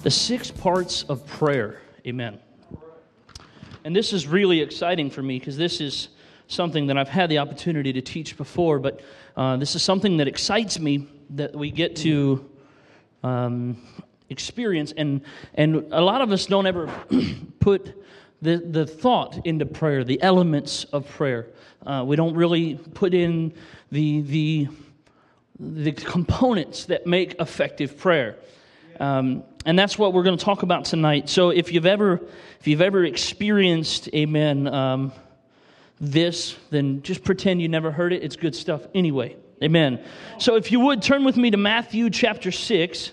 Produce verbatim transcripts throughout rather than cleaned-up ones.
The six parts of prayer. Amen. And this is really exciting for me because this is something that I've had the opportunity to teach before, but uh, this is something that excites me that we get to um, experience. And, and a lot of us don't ever put the, the thought into prayer, the elements of prayer. Uh, we don't really put in the, the, the components that make effective prayer. Um, and that's what we're going to talk about tonight. So if you've ever, if you've ever experienced, amen, um, this, then just pretend you never heard it. It's good stuff anyway. Amen. So if you would, turn with me to Matthew chapter six.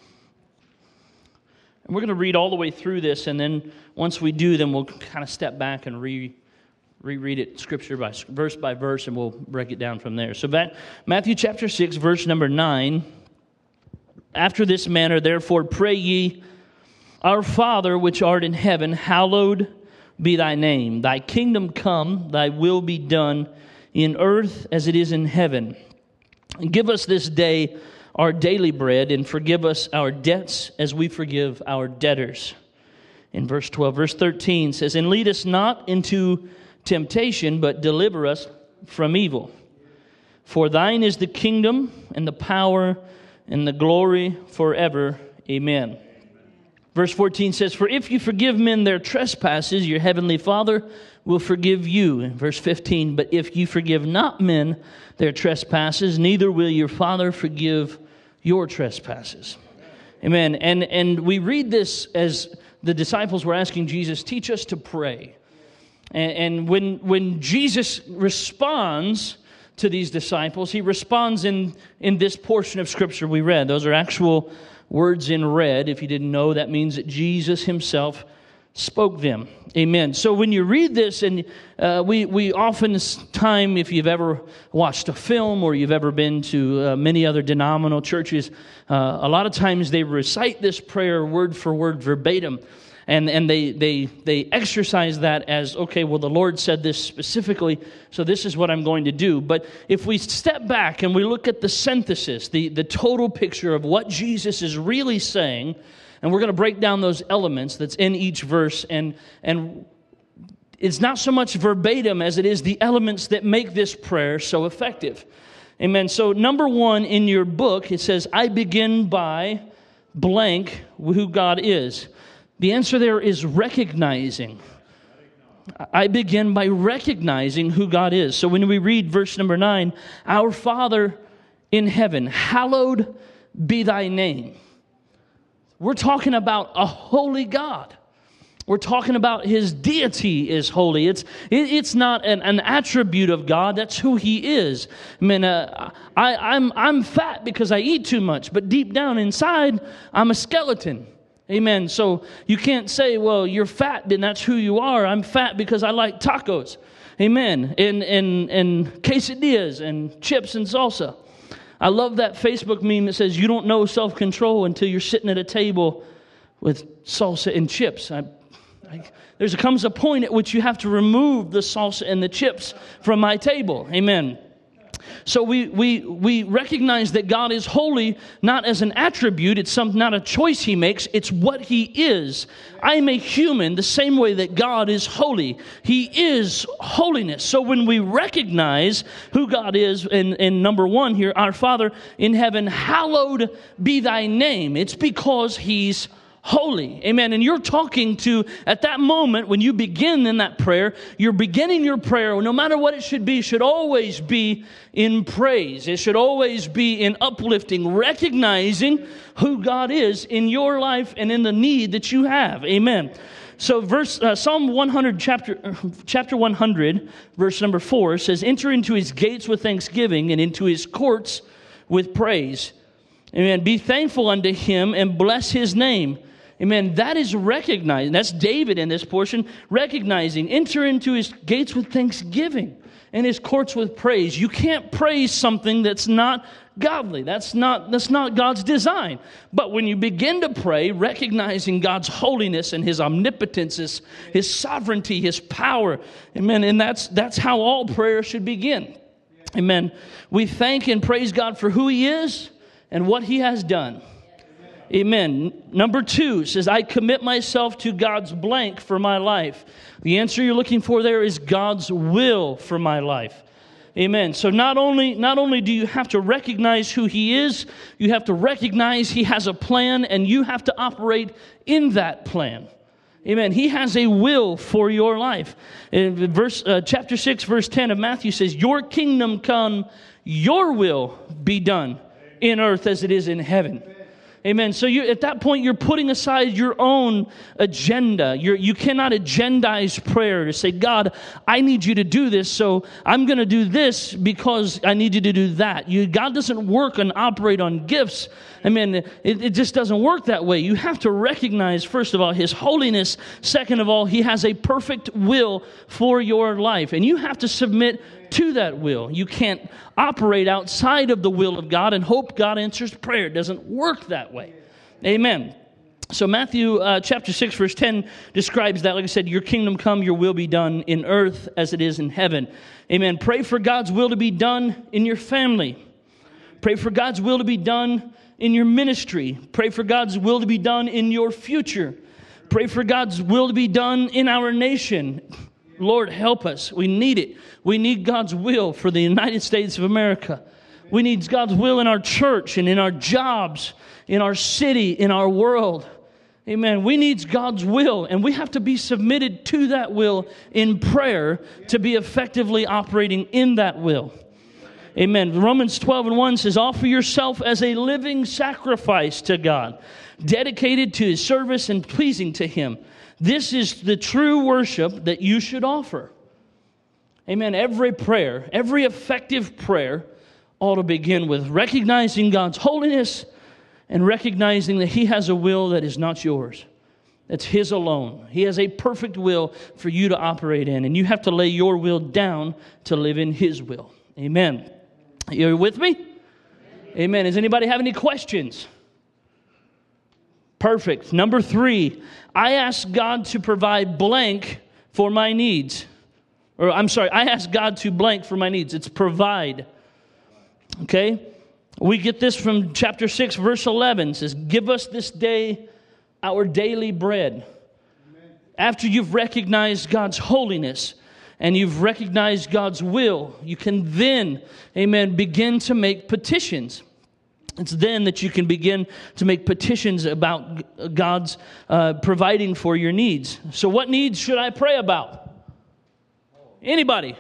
And we're going to read all the way through this, and then once we do, then we'll kind of step back and re, reread it scripture by verse by verse, and we'll break it down from there. So that, Matthew chapter six, verse number nine. After this manner, therefore, pray ye, Our Father which art in heaven, hallowed be thy name. Thy kingdom come, thy will be done in earth as it is in heaven. And give us this day our daily bread, and forgive us our debts as we forgive our debtors. In verse twelve, verse thirteen says, And lead us not into temptation, but deliver us from evil. For thine is the kingdom and the power and the glory forever. Amen. Verse fourteen says, For if you forgive men their trespasses, your heavenly Father will forgive you. In verse fifteen, But if you forgive not men their trespasses, neither will your Father forgive your trespasses. Amen. And, and we read this as the disciples were asking Jesus, teach us to pray. And, and when, when Jesus responds to these disciples, he responds in, in this portion of Scripture we read. Those are actual words in red. If you didn't know, that means that Jesus himself spoke them. Amen. So when you read this, and uh, we, we often time, if you've ever watched a film or you've ever been to uh, many other denominational churches, uh, a lot of times they recite this prayer word for word verbatim. And and they, they they exercise that as, okay, well, the Lord said this specifically, so this is what I'm going to do. But if we step back and we look at the synthesis, the, the total picture of what Jesus is really saying, and we're going to break down those elements that's in each verse, and and it's not so much verbatim as it is the elements that make this prayer so effective. Amen. So number one in your book, it says, I begin by blank who God is. The answer there is recognizing. I begin by recognizing who God is. So when we read verse number nine, Our Father in heaven, hallowed be thy name. We're talking about a holy God. We're talking about his deity is holy. It's it, it's not an, an attribute of God. That's who he is. I mean, uh, I, I'm I'm fat because I eat too much, but deep down inside, I'm a skeleton. Amen. So you can't say, well, you're fat, then that's who you are. I'm fat because I like tacos. Amen. And, and, and quesadillas and chips and salsa. I love that Facebook meme that says, you don't know self-control until you're sitting at a table with salsa and chips. I, I, there comes a point at which you have to remove the salsa and the chips from my table. Amen. So we we we recognize that God is holy, not as an attribute. It's some, not a choice he makes. It's what he is. I am a human the same way that God is holy. He is holiness. So when we recognize who God is, in, in number one here, Our Father in heaven, hallowed be thy name. It's because he's holy. Amen. And you're talking to, at that moment, when you begin in that prayer, you're beginning your prayer, no matter what it should be, should always be in praise. It should always be in uplifting, recognizing who God is in your life and in the need that you have. Amen. So verse uh, Psalm one hundred, chapter, chapter one hundred, verse number four says, Enter into his gates with thanksgiving and into his courts with praise. Amen. Be thankful unto him and bless his name. Amen. That is recognizing. That's David in this portion, recognizing. Enter into his gates with thanksgiving and his courts with praise. You can't praise something that's not godly. That's not, that's not God's design. But when you begin to pray, recognizing God's holiness and his omnipotence, his, his sovereignty, his power. Amen. And that's, that's how all prayer should begin. Amen. We thank and praise God for who he is and what he has done. Amen. Number two says, I commit myself to God's blank for my life. The answer you're looking for there is God's will for my life. Amen. So not only, not only do you have to recognize who He is, you have to recognize He has a plan, and you have to operate in that plan. Amen. He has a will for your life. In verse, uh, chapter six, verse ten of Matthew says, your kingdom come, your will be done in earth as it is in heaven. Amen. So you, at that point, you're putting aside your own agenda. You're, you cannot agendize prayer to say, God, I need you to do this, so I'm going to do this because I need you to do that. You, God doesn't work and operate on gifts. I mean, it, it just doesn't work that way. You have to recognize, first of all, His holiness. Second of all, He has a perfect will for your life, and you have to submit to that will. You can't operate outside of the will of God and hope God answers prayer. It doesn't work that way. Amen. So Matthew uh, chapter six, verse ten describes that. Like I said, your kingdom come, your will be done in earth as it is in heaven. Amen. Pray for God's will to be done in your family. Pray for God's will to be done in your ministry. Pray for God's will to be done in your future. Pray for God's will to be done in our nation. Lord, help us. We need it. We need God's will for the United States of America. We need God's will in our church and in our jobs, in our city, in our world. Amen. We need God's will, and we have to be submitted to that will in prayer to be effectively operating in that will. Amen. Romans twelve and one says, offer yourself as a living sacrifice to God, dedicated to His service and pleasing to Him. This is the true worship that you should offer. Amen. Every prayer, every effective prayer ought to begin with recognizing God's holiness and recognizing that He has a will that is not yours. That's His alone. He has a perfect will for you to operate in, and you have to lay your will down to live in His will. Amen. You're with me? Amen. Does anybody have any questions? Perfect. Number three, I ask God to provide blank for my needs. Or I'm sorry, I ask God to blank for my needs. It's provide. Okay? We get this from chapter six, verse eleven. It says, give us this day our daily bread. Amen. After you've recognized God's holiness and you've recognized God's will, you can then, amen, begin to make petitions. It's then that you can begin to make petitions about God's uh, providing for your needs. So what needs should I pray about? Anybody?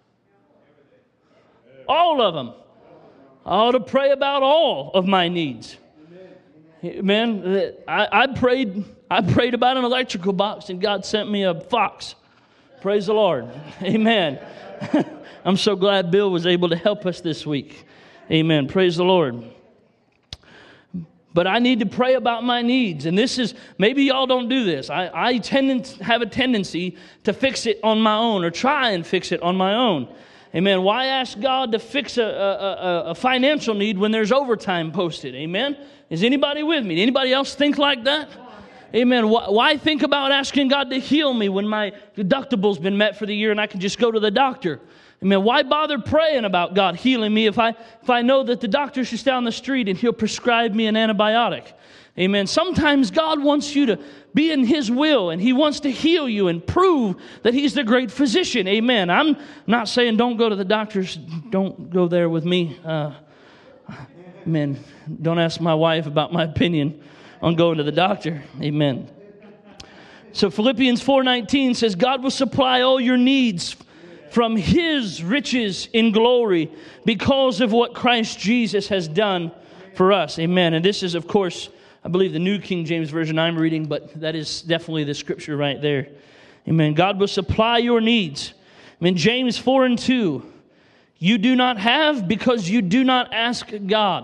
All of them. I ought to pray about all of my needs. Amen. I, I prayed. I prayed about an electrical box, and God sent me a fox. Praise the Lord. Amen. I'm so glad Bill was able to help us this week. Amen. Praise the Lord. But I need to pray about my needs. And this is, maybe y'all don't do this. I, I tend to have a tendency to fix it on my own or try and fix it on my own. Amen. Why ask God to fix a, a, a financial need when there's overtime posted? Amen. Is anybody with me? Anybody else think like that? Amen. Why think about asking God to heal me when my deductible's been met for the year and I can just go to the doctor? Amen. Why bother praying about God healing me if I if I know that the doctor's just down the street and He'll prescribe me an antibiotic? Amen. Sometimes God wants you to be in His will, and He wants to heal you and prove that He's the great physician. Amen. I'm not saying don't go to the doctors. Don't go there with me. Uh, amen. Don't ask my wife about my opinion on going to the doctor. Amen. So Philippians four nineteen says, God will supply all your needs from His riches in glory because of what Christ Jesus has done for us. Amen. And this is, of course, I believe the New King James Version I'm reading, but that is definitely the scripture right there. Amen. God will supply your needs. In James four and two, you do not have because you do not ask God.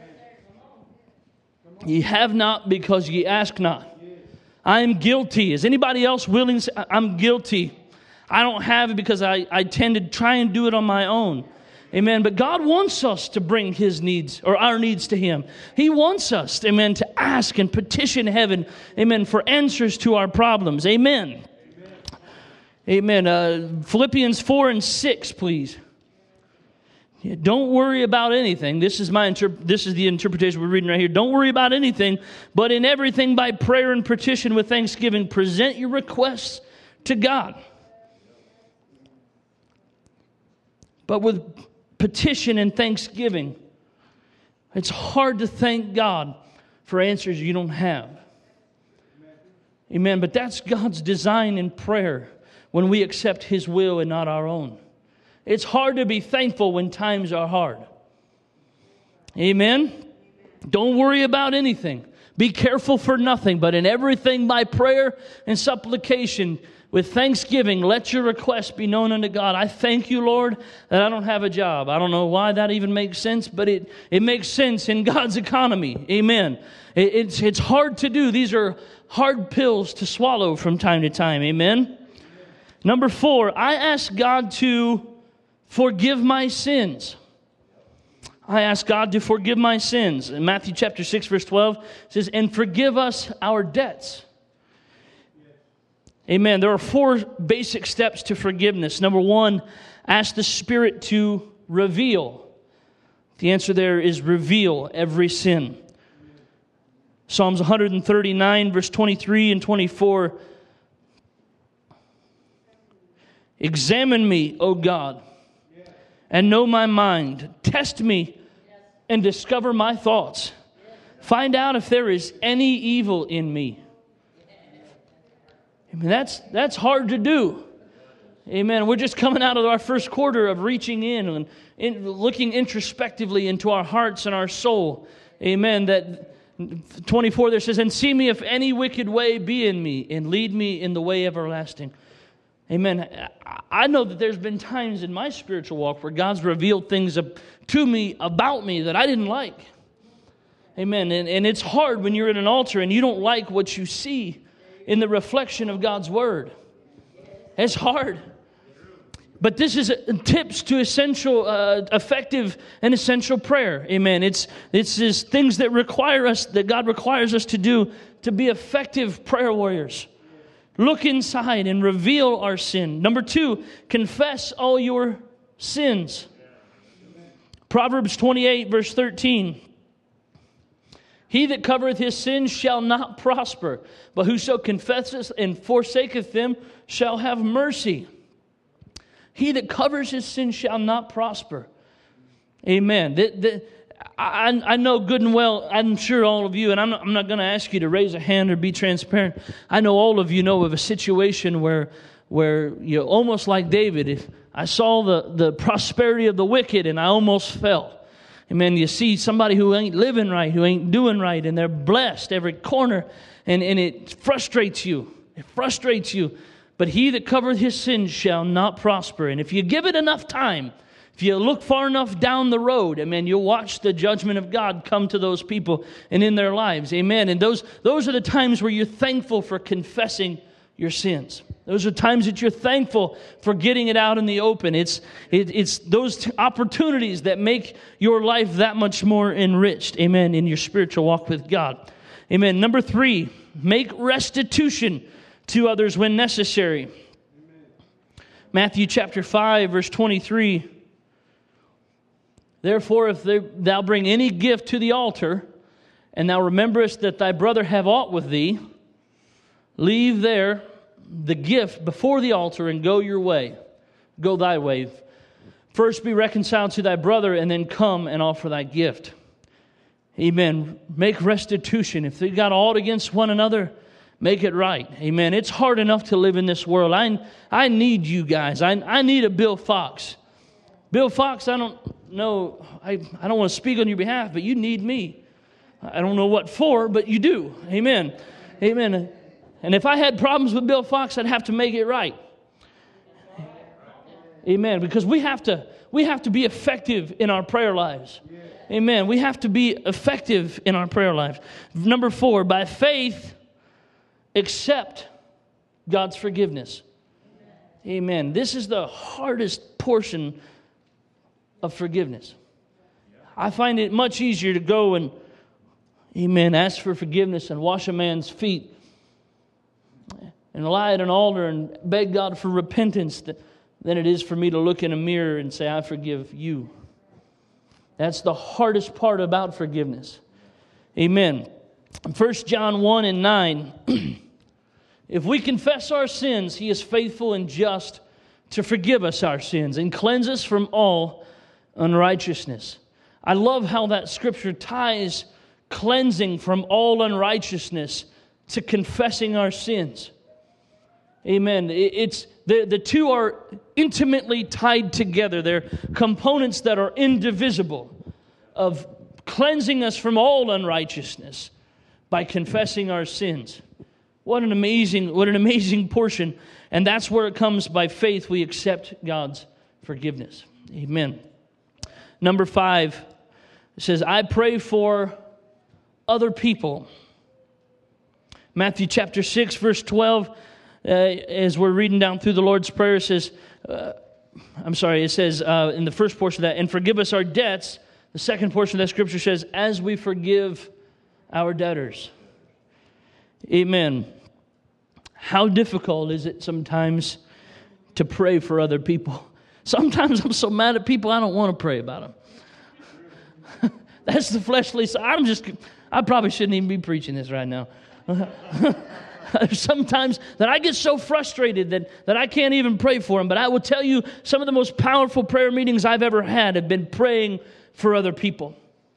Ye have not because ye ask not. I am guilty. Is anybody else willing to say, I'm guilty? I don't have it because I, I tend to try and do it on my own. Amen. But God wants us to bring His needs or our needs to Him. He wants us, amen, to ask and petition heaven, amen, for answers to our problems. Amen. Amen. amen. Uh, Philippians four and six, please. Yeah, don't worry about anything. This is my interp- this is the interpretation we're reading right here. Don't worry about anything, but in everything by prayer and petition with thanksgiving, present your requests to God. But with petition and thanksgiving, it's hard to thank God for answers you don't have. Amen. But that's God's design in prayer when we accept His will and not our own. It's hard to be thankful when times are hard. Amen? Don't worry about anything. Be careful for nothing, but in everything by prayer and supplication with thanksgiving, let your requests be known unto God. I thank you, Lord, that I don't have a job. I don't know why that even makes sense, but it, it makes sense in God's economy. Amen. It, it's, it's hard to do. These are hard pills to swallow from time to time. Amen. Number four, I ask God to forgive my sins. I ask God to forgive my sins. In Matthew chapter six, verse twelve, it says, and forgive us our debts. Amen. There are four basic steps to forgiveness. Number one, ask the Spirit to reveal. The answer there is reveal every sin. Psalms one thirty-nine, verse twenty-three and twenty-four. Examine me, O God, and know my mind. Test me and discover my thoughts. Find out if there is any evil in me. I mean, that's that's hard to do. Amen. We're just coming out of our first quarter of reaching in and in, looking introspectively into our hearts and our soul. Amen. That twenty-four there says, and see me if any wicked way be in me, and lead me in the way everlasting. Amen. I know that there's been times in my spiritual walk where God's revealed things to me, about me, that I didn't like. Amen. And, and it's hard when you're at an altar and you don't like what you see in the reflection of God's Word. It's hard. But this is a, tips to essential, uh, effective and essential prayer. Amen. It's it's is things that require us, that God requires us to do to be effective prayer warriors. Look inside and reveal our sin. Number two, confess all your sins. Proverbs twenty-eight, verse thirteen. He that covereth his sins shall not prosper, but whoso confesseth and forsaketh them shall have mercy. He that covers his sins shall not prosper. Amen. The, the, I, I know good and well, I'm sure all of you, and I'm not, I'm not going to ask you to raise a hand or be transparent. I know all of you know of a situation where, where you know, almost like David, if I saw the, the prosperity of the wicked and I almost fell. Amen. You see somebody who ain't living right, who ain't doing right, and they're blessed every corner, and, and it frustrates you. It frustrates you. But he that covereth his sins shall not prosper. And if you give it enough time, if you look far enough down the road, amen, you'll watch the judgment of God come to those people and in their lives. Amen. And those, those are the times where you're thankful for confessing your sins. Those are times that you're thankful for getting it out in the open. It's, it, it's those t- opportunities that make your life that much more enriched, amen, in your spiritual walk with God. Amen. Number three, make restitution to others when necessary. Amen. Matthew chapter five, verse twenty-three. Therefore, if they, thou bring any gift to the altar, and thou rememberest that thy brother have aught with thee, leave there the gift before the altar and go your way. Go thy way. First be reconciled to thy brother, and then come and offer thy gift. Amen. Make restitution. If they got aught against one another, make it right. Amen. It's hard enough to live in this world. I, I need you guys. I, I need a Bill Fox. Bill Fox, I don't know, I, I don't want to speak on your behalf, but you need me. I don't know what for, but you do. Amen. Amen. And if I had problems with Bill Fox, I'd have to make it right. Amen. Because we have to, we have to be effective in our prayer lives. Amen. We have to be effective in our prayer lives. Number four, by faith, accept God's forgiveness. Amen. This is the hardest portion of forgiveness. I find it much easier to go and, amen, ask for forgiveness and wash a man's feet and lie at an altar and beg God for repentance than it is for me to look in a mirror and say, I forgive you. That's the hardest part about forgiveness. Amen. First John one and nine. If we confess our sins, He is faithful and just to forgive us our sins and cleanse us from all unrighteousness. I love how that scripture ties cleansing from all unrighteousness to confessing our sins. Amen. It's the, the two are intimately tied together. They're components that are indivisible of cleansing us from all unrighteousness by confessing our sins. What an amazing, what an amazing portion. And that's where it comes by faith. We accept God's forgiveness. Amen. Number five, it says, I pray for other people. Matthew chapter six, verse twelve, uh, as we're reading down through the Lord's Prayer, it says, uh, I'm sorry, it says uh, in the first portion of that, and forgive us our debts. The second portion of that scripture says, as we forgive our debtors. Amen. How difficult is it sometimes to pray for other people? Sometimes I'm so mad at people, I don't want to pray about them. That's the fleshly side. I'm just, I probably shouldn't even be preaching this right now. Sometimes that I get so frustrated that, that I can't even pray for them. But I will tell you, some of the most powerful prayer meetings I've ever had have been praying for other people.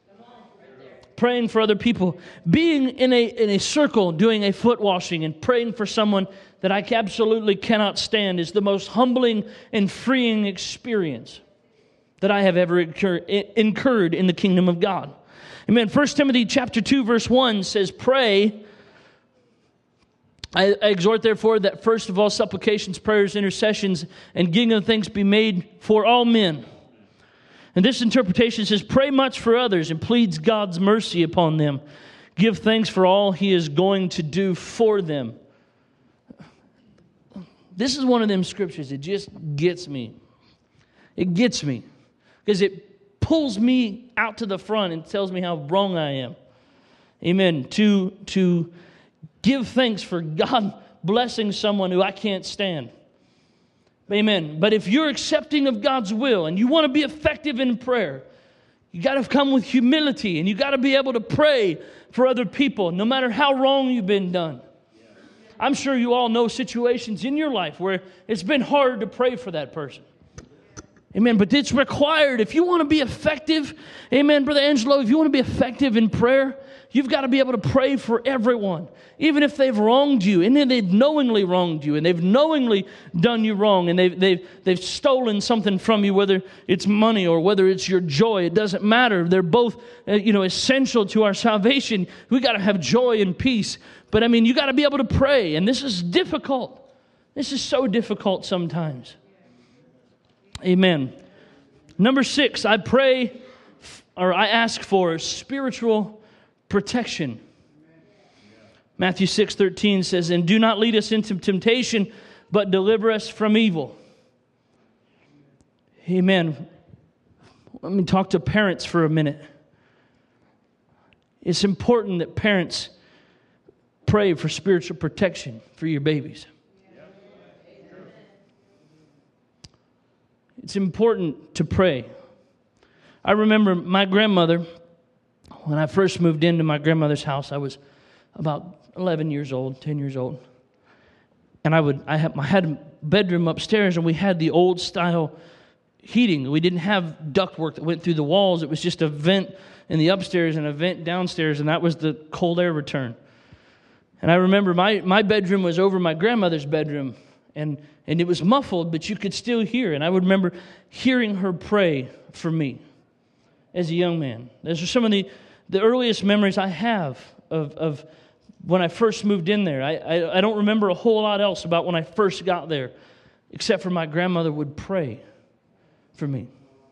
Praying for other people. Being in a in a circle, doing a foot washing and praying for someone that I absolutely cannot stand is the most humbling and freeing experience that I have ever incur, incurred in the kingdom of God. Amen. First Timothy chapter two, verse one says, pray. I, I exhort, therefore, that first of all supplications, prayers, intercessions, and giving of thanks be made for all men. And this interpretation says, pray much for others and pleads God's mercy upon them. Give thanks for all He is going to do for them. This is one of them scriptures. It just gets me. It gets me. Because it pulls me out to the front and tells me how wrong I am. Amen. To, to give thanks for God blessing someone who I can't stand. Amen. But if you're accepting of God's will and you want to be effective in prayer, you got to come with humility and you got to be able to pray for other people, no matter how wrong you've been done. I'm sure you all know situations in your life where it's been hard to pray for that person. Amen. But it's required. If you want to be effective, amen, Brother Angelo, if you want to be effective in prayer, you've got to be able to pray for everyone, even if they've wronged you, and then they've knowingly wronged you, and they've knowingly done you wrong, and they've they've they've stolen something from you, whether it's money or whether it's your joy. It doesn't matter. They're both, uh, you know, essential to our salvation. We got to have joy and peace. But I mean, you got to be able to pray, and this is difficult. This is so difficult sometimes. Amen. Number six, I pray, or I ask for spiritual protection. Matthew six thirteen says, and do not lead us into temptation, but deliver us from evil. Amen. Let me talk to parents for a minute. It's important that parents pray for spiritual protection for your babies. It's important to pray. I remember my grandmother, when I first moved into my grandmother's house, I was about eleven years old, ten years old. And I would I had, I had a bedroom upstairs, and we had the old style heating. We didn't have ductwork that went through the walls. It was just a vent in the upstairs and a vent downstairs, and that was the cold air return. And I remember my, my bedroom was over my grandmother's bedroom, and, and it was muffled, but you could still hear. And I would remember hearing her pray for me as a young man. Those are some of the, the earliest memories I have of, of when I first moved in there. I, I, I don't remember a whole lot else about when I first got there, except for my grandmother would pray for me.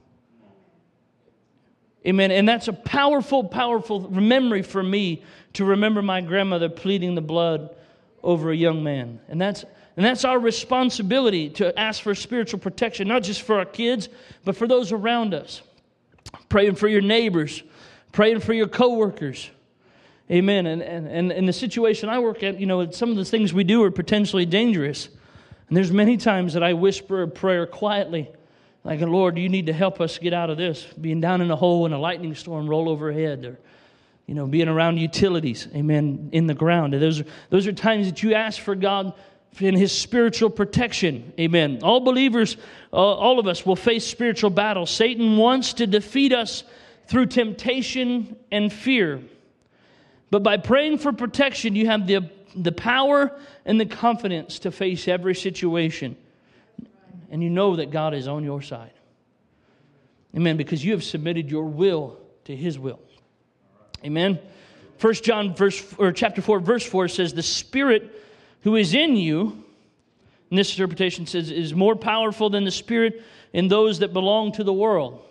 Amen. And that's a powerful, powerful memory for me to remember my grandmother pleading the blood over a young man. And that's and that's our responsibility to ask for spiritual protection, not just for our kids, but for those around us. Praying for your neighbors, praying for your coworkers. Amen. And and and in the situation I work at, you know, some of the things we do are potentially dangerous. And there's many times that I whisper a prayer quietly Like, Lord, you need to help us get out of this. Being down in a hole in a lightning storm, roll overhead, or, you know, being around utilities, amen, in the ground. And those are, those are times that you ask for God in His spiritual protection, amen. All believers, uh, all of us will face spiritual battles. Satan wants to defeat us through temptation and fear. But by praying for protection, you have the, the power and the confidence to face every situation. And you know that God is on your side. Amen. Because you have submitted your will to His will. Amen. First John verse or chapter four, verse four says, the Spirit who is in you, and this interpretation says, is more powerful than the Spirit in those that belong to the world.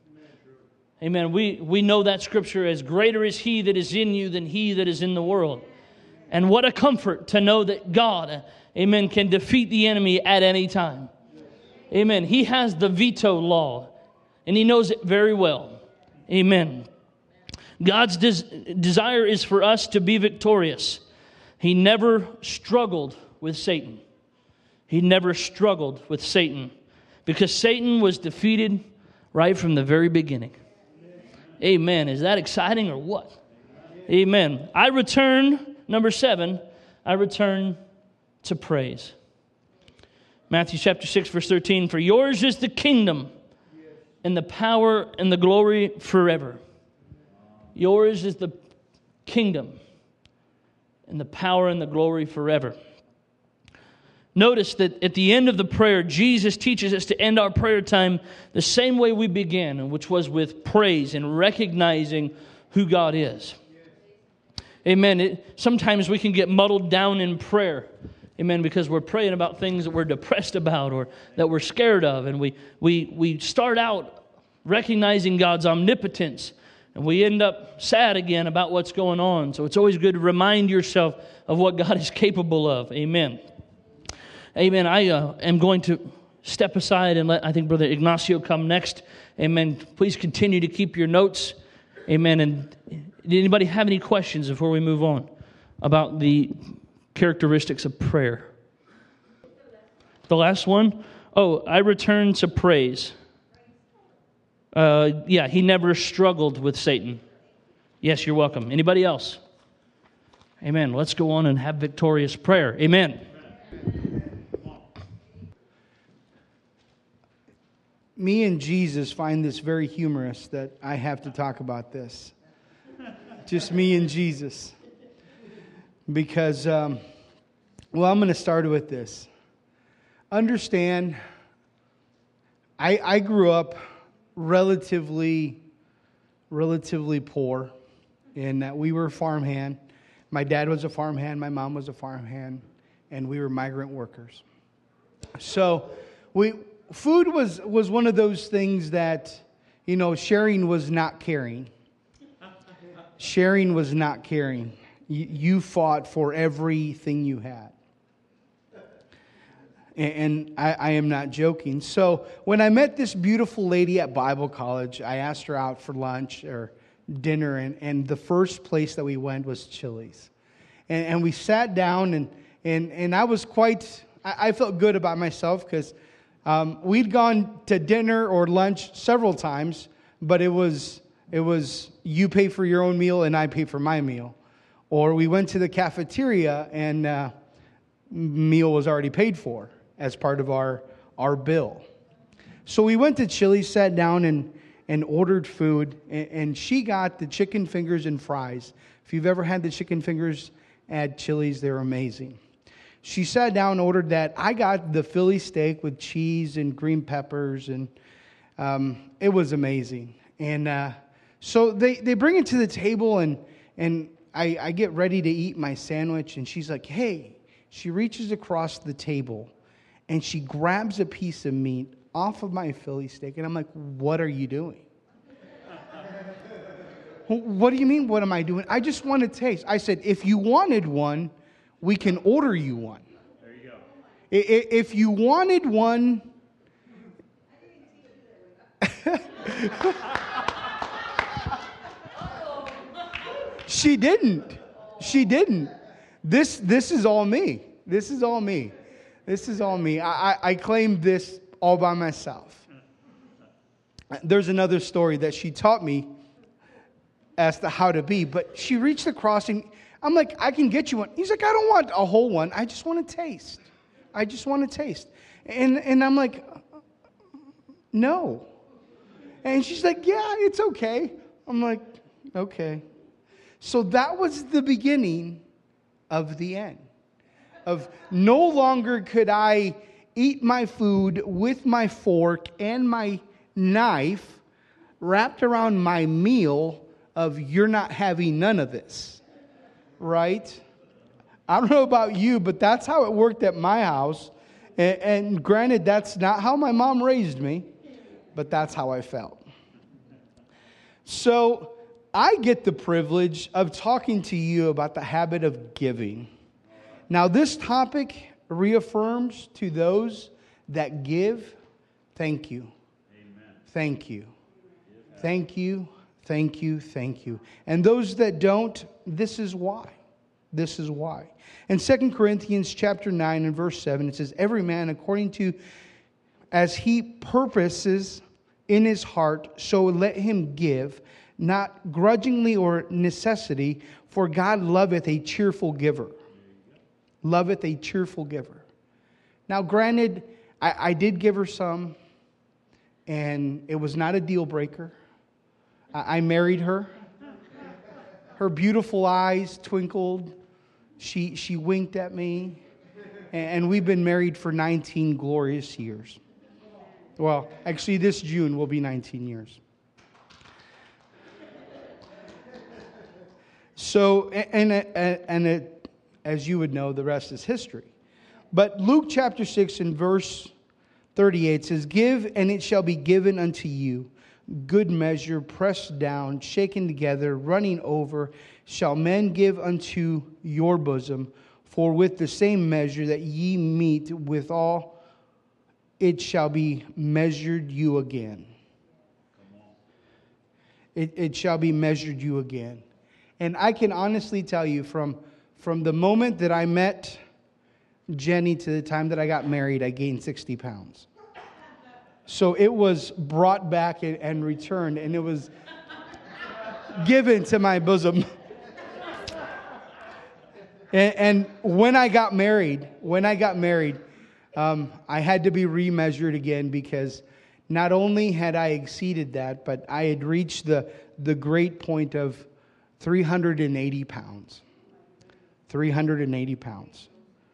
Amen. We, we know that scripture as greater is He that is in you than he that is in the world. And what a comfort to know that God, amen, can defeat the enemy at any time. Amen. He has the veto law, and He knows it very well. Amen. God's des- desire is for us to be victorious. He never struggled with Satan. He never struggled with Satan because Satan was defeated right from the very beginning. Amen. Is that exciting or what? Amen. I return, number seven, I return to praise. Matthew chapter six, verse thirteen, for yours is the kingdom and the power and the glory forever. Yours is the kingdom and the power and the glory forever. Notice that at the end of the prayer, Jesus teaches us to end our prayer time the same way we began, which was with praise and recognizing who God is. Amen. It, sometimes we can get muddled down in prayer. Amen. Because we're praying about things that we're depressed about or that we're scared of. And we, we, we start out recognizing God's omnipotence. And we end up sad again about what's going on. So it's always good to remind yourself of what God is capable of. Amen. Amen. I uh, am going to step aside and let, I think, Brother Ignacio come next. Amen. Please continue to keep your notes. Amen. And did anybody have any questions before we move on about the characteristics of prayer? The last one? Oh, I return to praise. Uh, yeah, he never struggled with Satan. Yes, you're welcome. Anybody else? Amen. Let's go on and have victorious prayer. Amen. Me and Jesus find this very humorous that I have to talk about this. Just me and Jesus. Because, um, well, I'm going to start with this. Understand, I, I grew up relatively, relatively poor in that we were farmhand. My dad was a farmhand, my mom was a farmhand, and we were migrant workers. So we... Food was, was one of those things that, you know, sharing was not caring. Sharing was not caring. You, you fought for everything you had. And, and I, I am not joking. So when I met this beautiful lady at Bible college, I asked her out for lunch or dinner, and, and the first place that we went was Chili's. And, and we sat down, and, and, and I was quite, I, I felt good about myself because Um, we'd gone to dinner or lunch several times, but it was it was you pay for your own meal and I pay for my meal. Or we went to the cafeteria and uh, meal was already paid for as part of our, our bill. So we went to Chili's, sat down and, and ordered food, and, and she got the chicken fingers and fries. If you've ever had the chicken fingers at Chili's, they're amazing. She sat down and ordered that. I got the Philly steak with cheese and green peppers, and um, it was amazing. And uh, so they, they bring it to the table, and and I, I get ready to eat my sandwich, and she's like, hey. She reaches across the table, and she grabs a piece of meat off of my Philly steak, and I'm like, what are you doing? What do you mean, what am I doing? I just want to taste. I said, if you wanted one, we can order you one. There you go. If you wanted one... She didn't. She didn't. This this is all me. This is all me. This is all me. I, I, I claim this all by myself. there's another story that she taught me as to how to be. But she reached across and I'm like, I can get you one. He's like, I don't want a whole one. I just want to taste. I just want to taste. And and I'm like, no. And she's like, yeah, it's okay. I'm like, okay. So that was the beginning of the end. Of no longer could I eat my food with my fork and my knife wrapped around my meal of you're not having none of this. Right? I don't know about you, but that's how it worked at my house. And, and granted, that's not how my mom raised me, but that's how I felt. So I get the privilege of talking to you about the habit of giving. Now, this topic reaffirms to those that give, thank you. Amen. Thank you. Thank you, thank you, thank you. And those that don't, this is why. This is why. In Second Corinthians chapter nine and verse seven, it says, every man according to as he purposes in his heart, so let him give, not grudgingly or necessity, for God loveth a cheerful giver. Loveth a cheerful giver. Now, granted, I, I did give her some, and it was not a deal breaker. I, I married her. Her beautiful eyes twinkled. She she winked at me, and, and we've been married for nineteen glorious years. Well, actually, this June will be nineteen years. So, and and, and it, as you would know, the rest is history. But Luke chapter six and verse thirty-eight says, give, and it shall be given unto you. Good measure, pressed down, shaken together, running over, shall men give unto your bosom. For with the same measure that ye meet withal, it shall be measured you again. It, it shall be measured you again. And I can honestly tell you from, from the moment that I met Jenny to the time that I got married, I gained sixty pounds. So it was brought back and, and returned, and it was given to my bosom. and, and when I got married, when I got married, um, I had to be remeasured again because not only had I exceeded that, but I had reached the, the great point of three hundred eighty pounds. three hundred eighty pounds.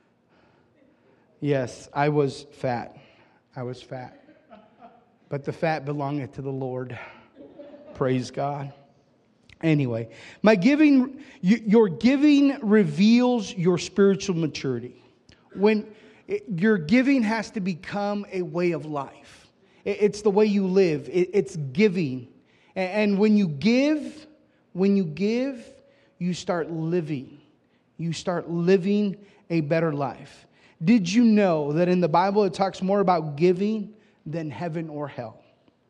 Yes, I was fat. I was fat. But the fat belongeth to the Lord. Praise God. Anyway, my giving, your giving reveals your spiritual maturity. When your giving has to become a way of life. It's the way you live. It's giving. And when you give, when you give, you start living. You start living a better life. Did you know that in the Bible it talks more about giving than heaven or hell?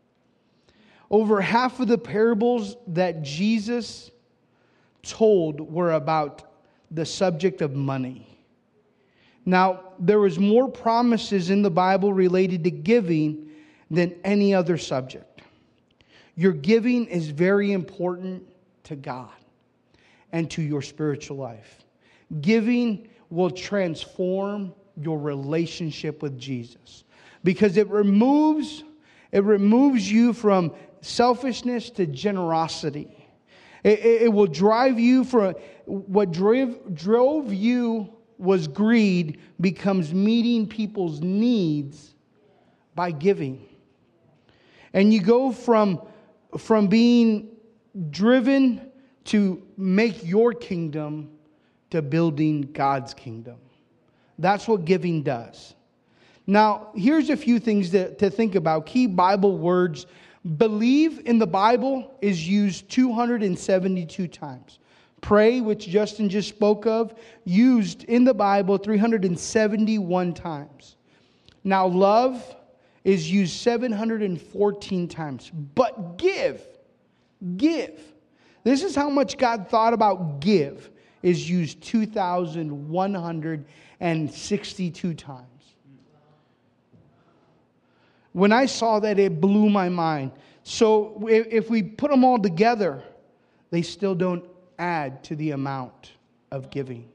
Over half of the parables that Jesus told were about the subject of money. Now, there was more promises in the Bible related to giving than any other subject. Your giving is very important to God and to your spiritual life. Giving will transform your relationship with Jesus because it removes it removes you from selfishness to generosity. It, it, it will drive you from what drove drove you was greed becomes meeting people's needs by giving. And you go from from being driven to make your kingdom to building God's kingdom. That's what giving does. Now, here's a few things to, to think about. Key Bible words. Believe in the Bible is used two hundred seventy-two times. Pray, which Justin just spoke of, used in the Bible three hundred seventy-one times. Now, love is used seven hundred fourteen times. But give, give. This is how much God thought about give. Is used two thousand one hundred sixty-two times. When I saw that, it blew my mind. So if, if we put them all together, they still don't add to the amount of giving.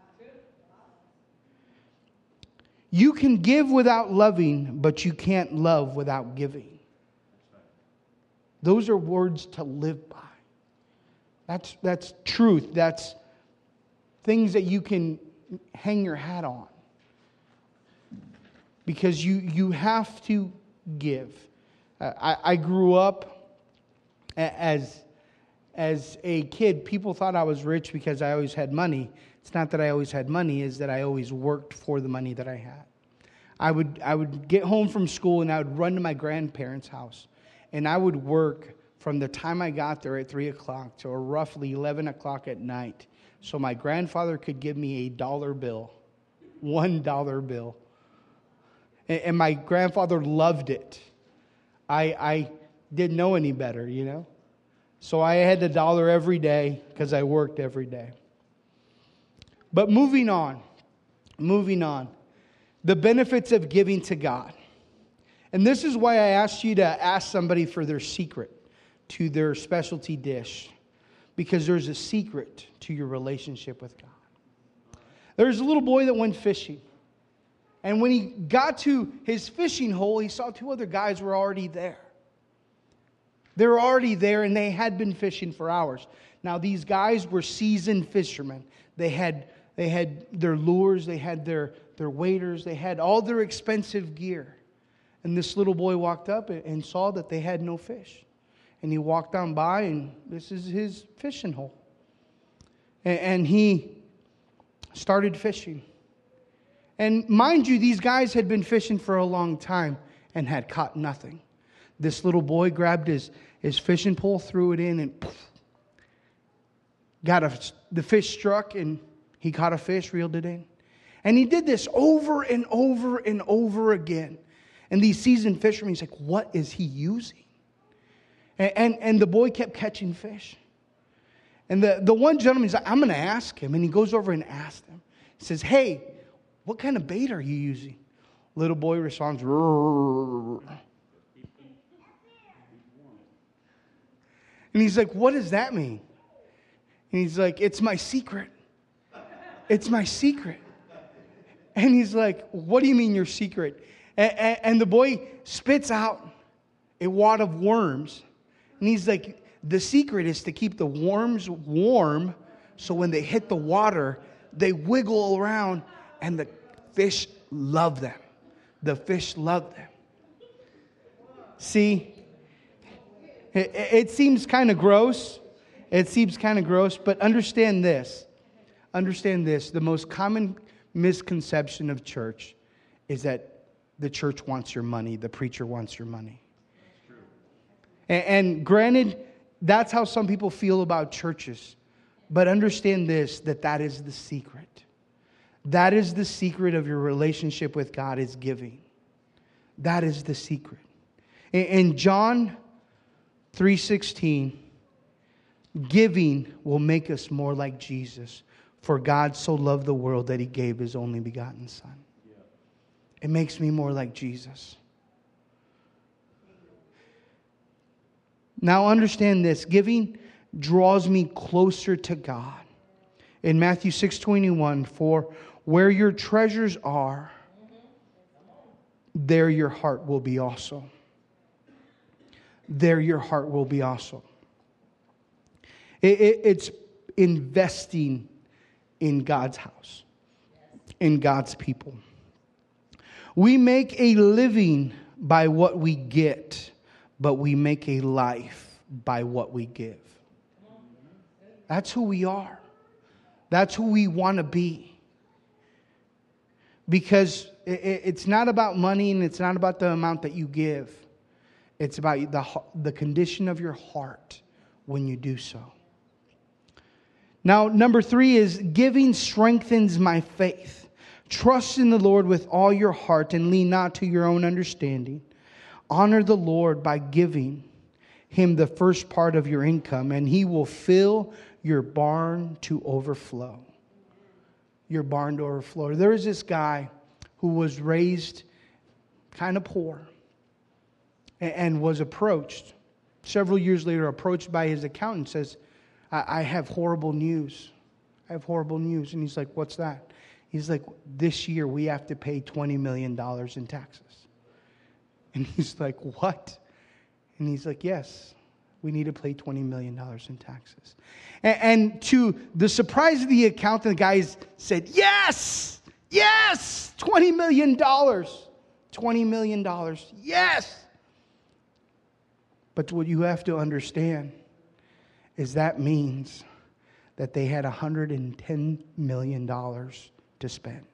You can give without loving, but you can't love without giving. Those are words to live by. That's, that's truth. That's things that you can hang your hat on. Because you, you have to give. Uh, I, I grew up as, as a kid. People thought I was rich because I always had money. It's not that I always had money, it's that I always worked for the money that I had. I would I would get home from school and I would run to my grandparents' house. And I would work from the time I got there at three o'clock to roughly eleven o'clock at night. So my grandfather could give me a dollar bill. One dollar bill. And, and my grandfather loved it. I, I didn't know any better, you know. So I had a dollar every day because I worked every day. But moving on, moving on, the benefits of giving to God. And this is why I asked you to ask somebody for their secret to their specialty dish, because there's a secret to your relationship with God. There's a little boy that went fishing. And when he got to his fishing hole, he saw two other guys were already there. They were already there and they had been fishing for hours. Now these guys were seasoned fishermen. They had They had their lures, they had their, their waders, they had all their expensive gear. And this little boy walked up and saw that they had no fish. And he walked on by, and this is his fishing hole. And, and he started fishing. And mind you, these guys had been fishing for a long time and had caught nothing. This little boy grabbed his, his fishing pole, threw it in, and poof, got a, the fish struck, and he caught a fish, reeled it in. And he did this over and over and over again. And these seasoned fishermen, he's like, what is he using? And, and, and the boy kept catching fish. And the, the one gentleman, he's like, I'm going to ask him. And he goes over and asks him. He says, hey, what kind of bait are you using? Little boy responds, rrr. And he's like, what does that mean? And he's like, it's my secret. It's my secret. And he's like, what do you mean your secret? And, and, and the boy spits out a wad of worms. And he's like, the secret is to keep the worms warm so when they hit the water, they wiggle around and the fish love them. The fish love them. See, it, it seems kind of gross. It seems kind of gross, but understand this. Understand this. The most common misconception of church is that the church wants your money. The preacher wants your money. That's true. And, and granted, that's how some people feel about churches. But understand this, that that is the secret. That is the secret of your relationship with God, is giving. That is the secret. In, in John three sixteen, giving will make us more like Jesus. For God so loved the world that He gave His only begotten Son. Yeah. It makes me more like Jesus. Now understand this. Giving draws me closer to God. In Matthew six twenty-one, for where your treasures are, there your heart will be also. There your heart will be also. It, it, it's investing in God's house, in God's people. We make a living by what we get, but we make a life by what we give. That's who we are. That's who we want to be. Because it's not about money and it's not about the amount that you give. It's about the, the condition of your heart when you do so. Now, number three is giving strengthens my faith. Trust in the Lord with all your heart and lean not to your own understanding. Honor the Lord by giving Him the first part of your income, and He will fill your barn to overflow. Your barn to overflow. There was this guy who was raised kind of poor and was approached several years later, approached by his accountant, says, I, I have horrible news. I have horrible news. And he's like, what's that? He's like, this year we have to pay twenty million dollars in taxes. And he's like, what? And he's like, yes, we need to pay twenty million dollars in taxes. And, and to the surprise of the accountant, the guys said, yes, yes, twenty million dollars. twenty million dollars, yes. But what you have to understand is that means that they had one hundred ten million dollars to spend.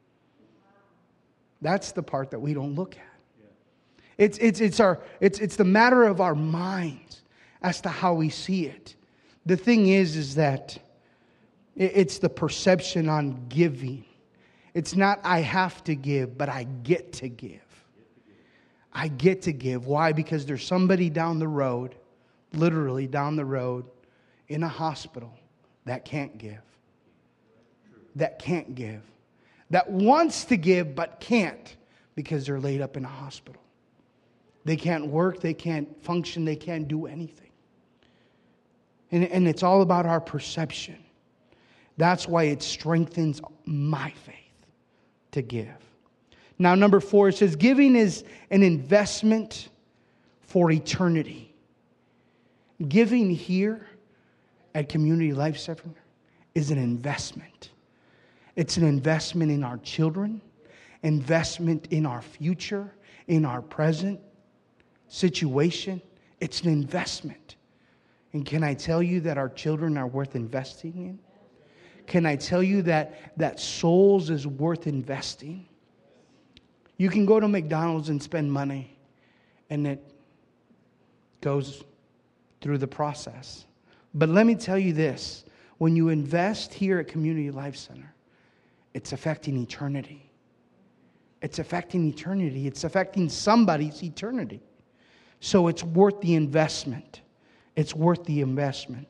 That's the part that we don't look at. It's, it's, it's, our, it's, it's the matter of our minds as to how we see it. The thing is, is that it's the perception on giving. It's not I have to give, but I get to give. I get to give. Why? Because there's somebody down the road, literally down the road, in a hospital that can't give. That can't give. That wants to give, but can't because they're laid up in a hospital. They can't work, they can't function, they can't do anything. And, and it's all about our perception. That's why it strengthens my faith to give. Now, number four, it says giving is an investment for eternity. Giving here at Community Life Center is an investment. It's an investment in our children, investment in our future, in our present situation. It's an investment. And can I tell you that our children are worth investing in? Can I tell you that, that souls is worth investing? You can go to McDonald's and spend money, and it goes through the process. But let me tell you this. When you invest here at Community Life Center, it's affecting eternity. It's affecting eternity. It's affecting somebody's eternity. So it's worth the investment. It's worth the investment.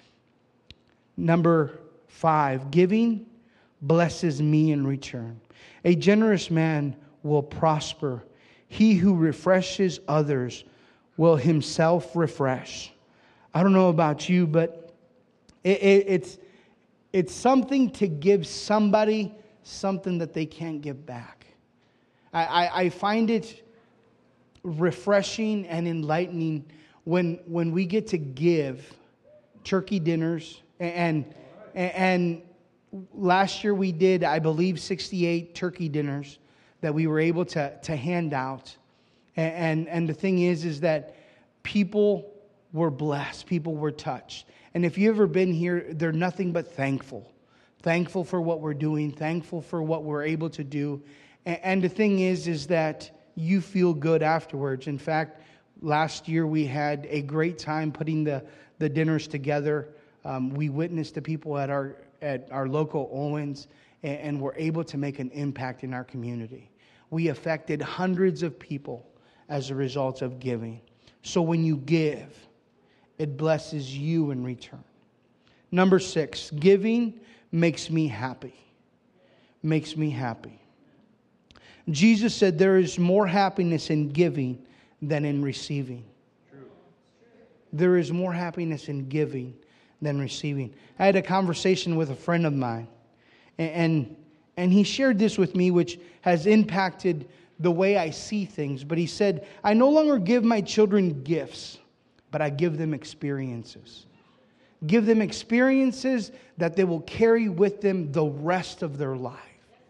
Number five, giving blesses me in return. A generous man will prosper. He who refreshes others will himself refresh. I don't know about you, but it, it, it's, it's something to give somebody something that they can't give back. I, I, I find it refreshing and enlightening when when we get to give turkey dinners. And, and, and last year we did, I believe, sixty-eight turkey dinners that we were able to, to hand out. And, and, and the thing is, is that people were blessed. People were touched. And if you've ever been here, they're nothing but thankful. Thankful for what we're doing. Thankful for what we're able to do. And, and the thing is, is that you feel good afterwards. In fact, last year we had a great time putting the, the dinners together. Um, we witnessed the people at our at our local Owens, and, and were able to make an impact in our community. We affected hundreds of people as a result of giving. So when you give, it blesses you in return. Number six, giving makes me happy. Makes me happy. Jesus said there is more happiness in giving than in receiving. True. There is more happiness in giving than receiving. I had a conversation with a friend of mine, and, and, and he shared this with me, which has impacted the way I see things. But he said, I no longer give my children gifts, but I give them experiences. Give them experiences that they will carry with them the rest of their life.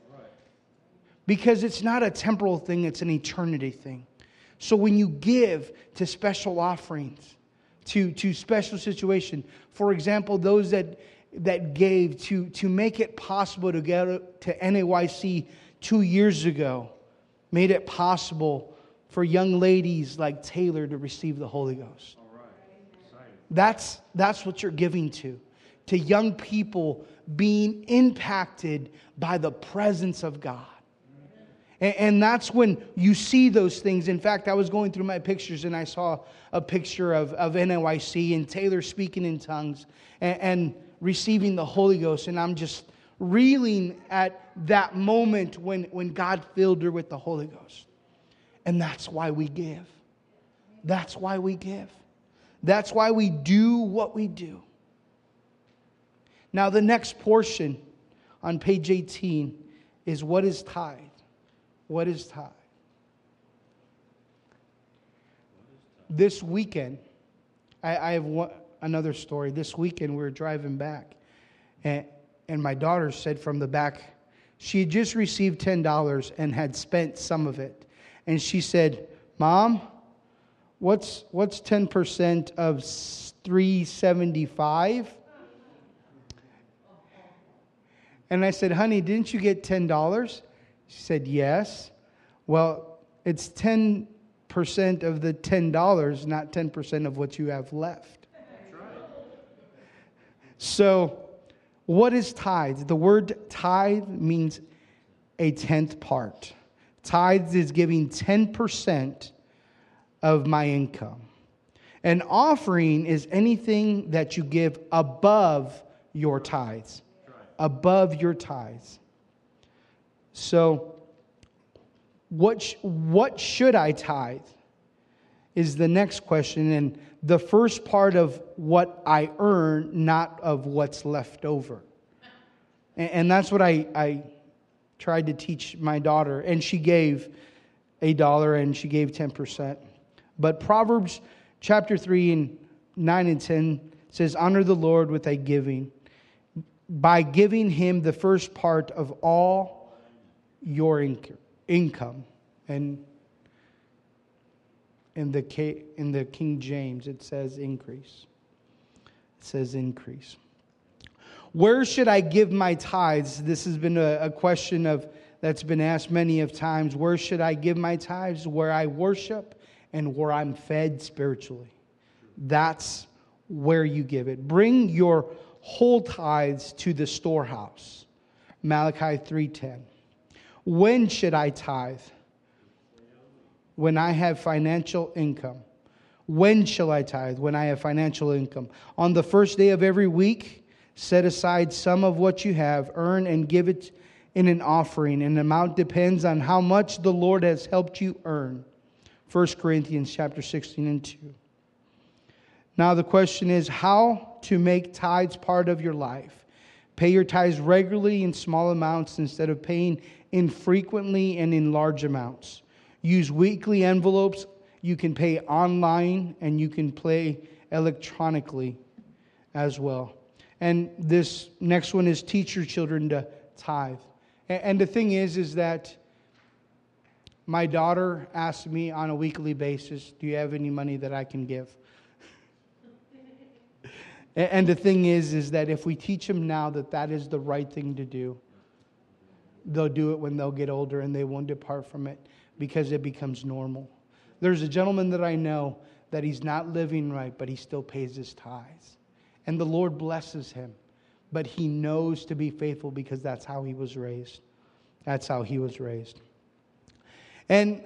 Because it's not a temporal thing, it's an eternity thing. So when you give to special offerings, to, to special situation, for example, those that that gave to, to make it possible to get to N A Y C two years ago, made it possible for young ladies like Taylor to receive the Holy Ghost. All right. That's, that's what you're giving to. To young people being impacted by the presence of God. And, and that's when you see those things. In fact, I was going through my pictures and I saw a picture of, of N A Y C and Taylor speaking in tongues and, and receiving the Holy Ghost. And I'm just reeling at that moment when, when God filled her with the Holy Ghost. And that's why we give. That's why we give. That's why we do what we do. Now, the next portion on page eighteen is what is tithe? What is tithe? This weekend, I, I have one, another story. This weekend, we were driving back, and, and my daughter said from the back, she had just received ten dollars and had spent some of it. And she said, Mom, what's what's ten percent of three seventy-five? And I said, honey, didn't you get ten dollars? She said, yes. Well, it's ten percent of the ten dollars, not ten percent of what you have left. That's right. So, what is tithe? The word tithe means a tenth part. Tithe is giving ten percent of my income. An offering is anything that you give above your tithes. Above your tithes. So, what sh- what should I tithe? Is the next question, and the first part of what I earn, not of what's left over. And, and that's what I, I tried to teach my daughter, and she gave a dollar and she gave ten percent. But Proverbs chapter three and nine and ten says, honor the Lord with thy giving, by giving him the first part of all your inc- income. And in the K, in the King James, it says increase. It says increase. Where should I give my tithes? This has been a, a question of that's been asked many of times. Where should I give my tithes? Where I worship and where I'm fed spiritually. That's where you give it. Bring your whole tithes to the storehouse. Malachi three ten. When should I tithe? When I have financial income. When shall I tithe? When I have financial income. On the first day of every week, set aside some of what you have, earn and give it in an offering. An amount depends on how much the Lord has helped you earn. First Corinthians chapter sixteen and two. Now the question is how to make tithes part of your life. Pay your tithes regularly in small amounts instead of paying infrequently and in large amounts. Use weekly envelopes. You can pay online and you can pay electronically as well. And this next one is teach your children to tithe. And the thing is, is that my daughter asks me on a weekly basis, do you have any money that I can give? And the thing is, is that if we teach them now that that is the right thing to do, they'll do it when they'll get older and they won't depart from it because it becomes normal. There's a gentleman that I know that he's not living right, but he still pays his tithes. And the Lord blesses him. But he knows to be faithful because that's how he was raised. That's how he was raised. And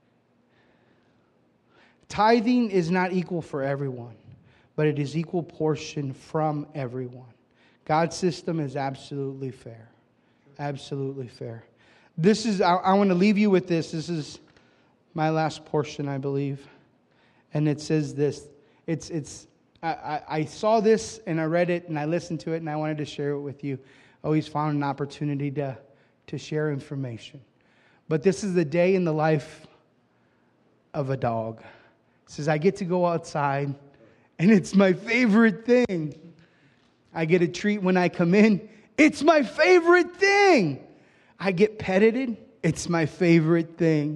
tithing is not equal for everyone, but it is equal portion from everyone. God's system is absolutely fair. Absolutely fair. This is, I, I want to leave you with this. This is my last portion, I believe. And it says this. It's, it's, I, I, I saw this and I read it and I listened to it and I wanted to share it with you. I always found an opportunity to, to share information. But this is the day in the life of a dog. It says, I get to go outside and it's my favorite thing. I get a treat when I come in. It's my favorite thing. I get petted. It's my favorite thing.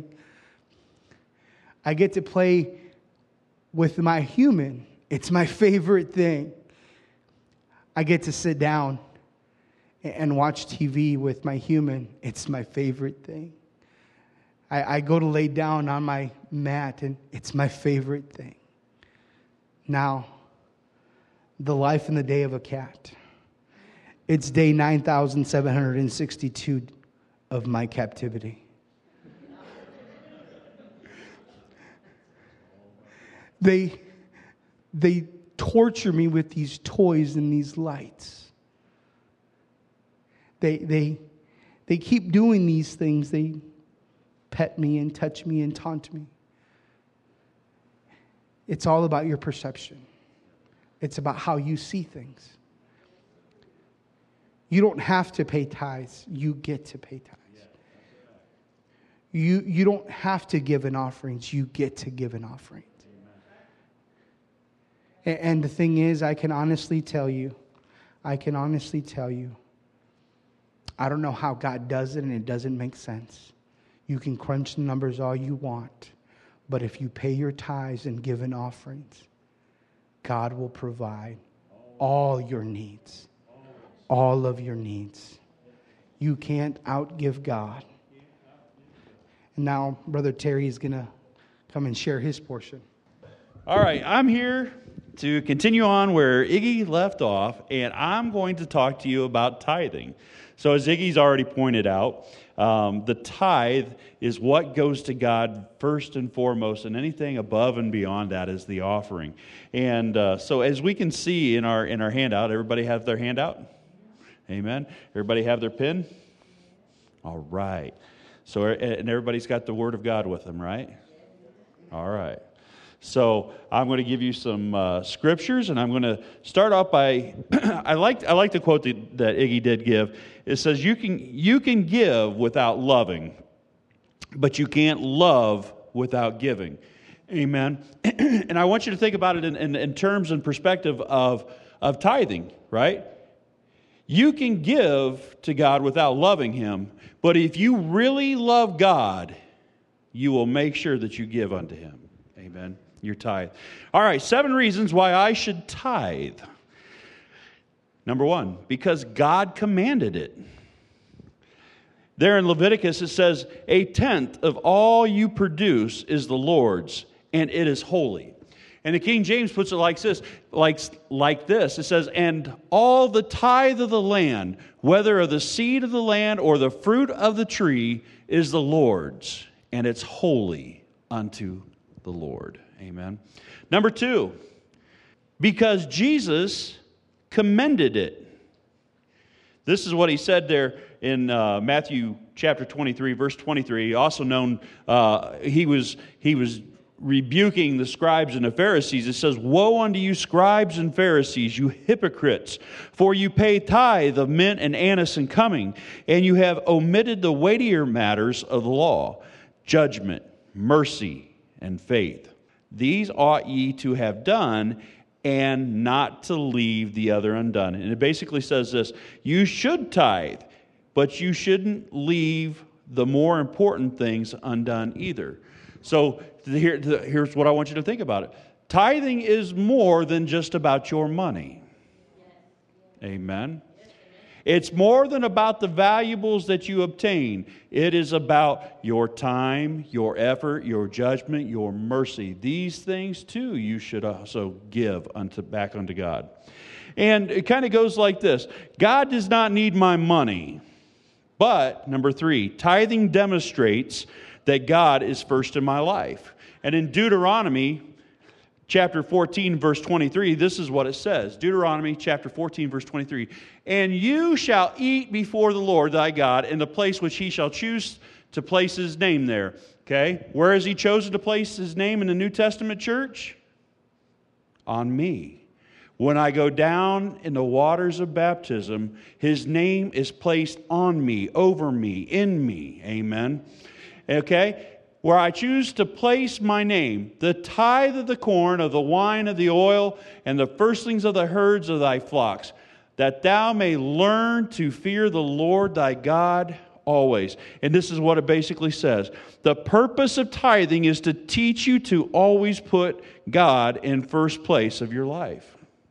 I get to play with my human. It's my favorite thing. I get to sit down and watch T V with my human. It's my favorite thing. I, I go to lay down on my mat and it's my favorite thing. Now, the life and the day of a cat. It's day nine thousand seven hundred sixty-two of my captivity. They, they torture me with these toys and these lights. They, they, they keep doing these things. They pet me and touch me and taunt me. It's all about your perception. It's about how you see things. You don't have to pay tithes. You get to pay tithes. You, you don't have to give an offerings. You get to give an offering. And, and the thing is, I can honestly tell you, I can honestly tell you, I don't know how God does it, and it doesn't make sense. You can crunch the numbers all you want, but if you pay your tithes and give an offerings, God will provide all your needs. All of your needs. You can't outgive God. And now Brother Terry is going to come and share his portion. All right, I'm here to continue on where Iggy left off, and I'm going to talk to you about tithing. So as Iggy's already pointed out, um, the tithe is what goes to God first and foremost, and anything above and beyond that is the offering. And uh, so as we can see in our in our handout, everybody have their handout? Amen. Everybody have their pen? All right. So, and everybody's got the Word of God with them, right? All right. So I'm going to give you some uh, scriptures, and I'm going to start off by I like I like the quote that, that Iggy did give. It says, "You can you can give without loving, but you can't love without giving." Amen. And I want you to think about it in, in, in terms and perspective of of tithing, right? You can give to God without loving Him, but if you really love God, you will make sure that you give unto Him. Amen. Your tithe. All right, seven reasons why I should tithe. Number one, because God commanded it. There in Leviticus it says, "A tenth of all you produce is the Lord's, and it is holy." And the King James puts it like this, like, like this. It says, "And all the tithe of the land, whether of the seed of the land or the fruit of the tree, is the Lord's, and it's holy unto the Lord." Amen. Number two, because Jesus commended it. This is what He said there in uh, Matthew chapter twenty-three, verse twenty-three. Also known, uh, he was he was. rebuking the scribes and the Pharisees. It says, "Woe unto you, scribes and Pharisees, you hypocrites! For you pay tithe of mint and anise and cumin, and you have omitted the weightier matters of the law, judgment, mercy, and faith. These ought ye to have done, and not to leave the other undone." And it basically says this: you should tithe, but you shouldn't leave the more important things undone either. So here, here's what I want you to think about it. Tithing is more than just about your money. Amen. It's more than about the valuables that you obtain. It is about your time, your effort, your judgment, your mercy. These things too you should also give unto back unto God. And it kind of goes like this: God does not need my money. But, number three, tithing demonstrates that God is first in my life. And in Deuteronomy chapter fourteen, verse twenty-three, this is what it says. Deuteronomy chapter fourteen, verse twenty-three. "And you shall eat before the Lord thy God in the place which He shall choose to place His name there." Okay? Where has He chosen to place His name in the New Testament church? On me. When I go down in the waters of baptism, His name is placed on me, over me, in me. Amen. Okay? Where I choose to place my name, the tithe of the corn, of the wine, of the oil, and the firstlings of the herds of thy flocks, that thou may learn to fear the Lord thy God always. And this is what it basically says. The purpose of tithing is to teach you to always put God in first place of your life.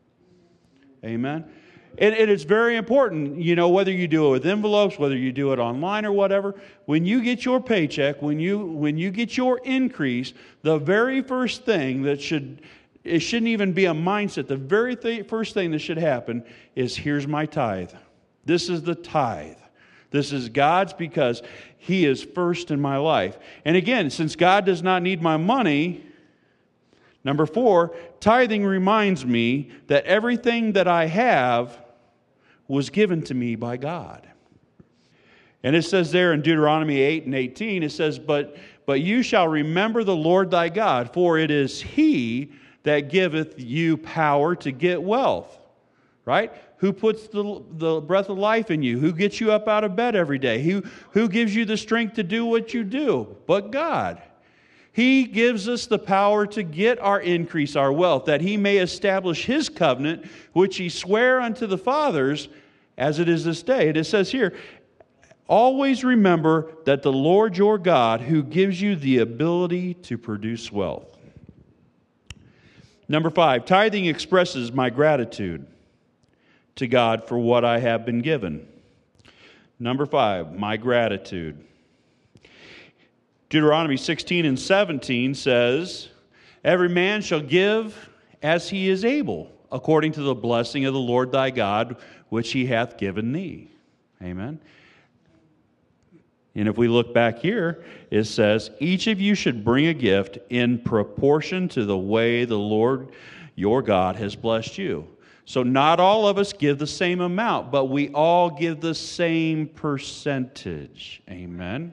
Amen. And, and it's very important, you know, whether you do it with envelopes, whether you do it online or whatever, when you get your paycheck, when you when you get your increase, the very first thing that should, it shouldn't even be a mindset, the very th- first thing that should happen is, here's my tithe. This is the tithe. This is God's because He is first in my life. And again, since God does not need my money, number four, tithing reminds me that everything that I have was given to me by God. And it says there in Deuteronomy eight and eighteen, it says, but, but you shall remember the Lord thy God, for it is He that giveth you power to get wealth. Right? Who puts the, the breath of life in you? Who gets you up out of bed every day? Who, who gives you the strength to do what you do? But God. He gives us the power to get our increase, our wealth, that He may establish His covenant, which He sware unto the fathers, as it is this day. And it says here, always remember that the Lord your God, who gives you the ability to produce wealth. Number five, tithing expresses my gratitude to God for what I have been given. Number five, my gratitude. Deuteronomy sixteen and seventeen says, every man shall give as he is able, according to the blessing of the Lord thy God, which He hath given thee. Amen. And if we look back here, it says, each of you should bring a gift in proportion to the way the Lord your God has blessed you. So not all of us give the same amount, but we all give the same percentage. Amen.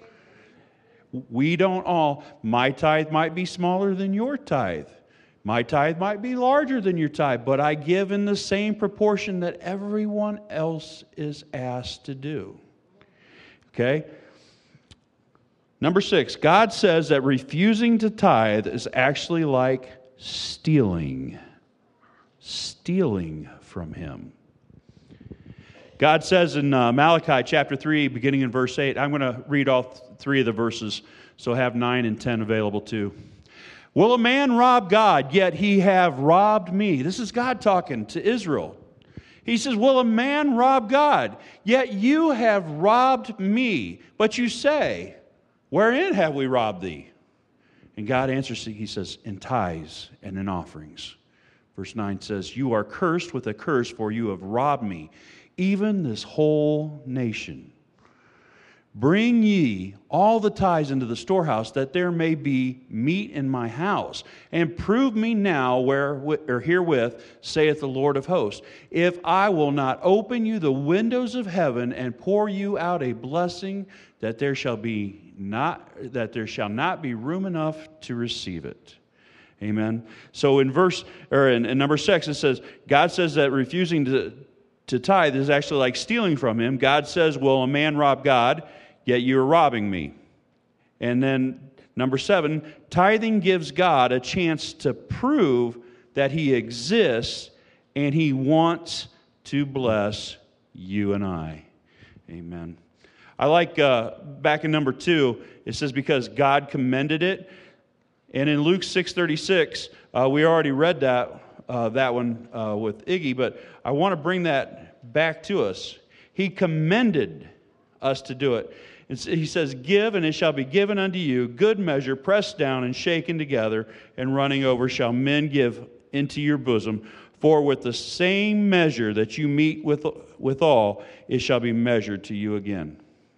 We don't all, my tithe might be smaller than your tithe. My tithe might be larger than your tithe, but I give in the same proportion that everyone else is asked to do. Okay? Number six, God says that refusing to tithe is actually like stealing. Stealing from Him. God says in uh, Malachi chapter three, beginning in verse eight, I'm going to read all th- three of the verses, so have nine and ten available too. Will a man rob God, yet he have robbed me? This is God talking to Israel. He says, will a man rob God? Yet you have robbed me. But you say, wherein have we robbed thee? And God answers, He says, in tithes and in offerings. Verse nine says, you are cursed with a curse, for you have robbed me, even this whole nation. Bring ye all the tithes into the storehouse, that there may be meat in my house. And prove me now where or herewith, saith the Lord of hosts, if I will not open you the windows of heaven and pour you out a blessing, that there shall be not that there shall not be room enough to receive it. Amen. So in verse or in, in number six, it says God says that refusing to to tithe is actually like stealing from Him. God says, "Will a man rob God? Yet you are robbing me." And then number seven, tithing gives God a chance to prove that He exists and He wants to bless you and I. Amen. I like uh, back in number two, it says because God commended it. And in Luke six thirty-six, uh, we already read that uh, that one uh, with Iggy, but I want to bring that back to us. He commended us to do it. It's, he says, give, and it shall be given unto you, good measure, pressed down and shaken together, and running over shall men give into your bosom. For with the same measure that you meet with withal, it shall be measured to you again.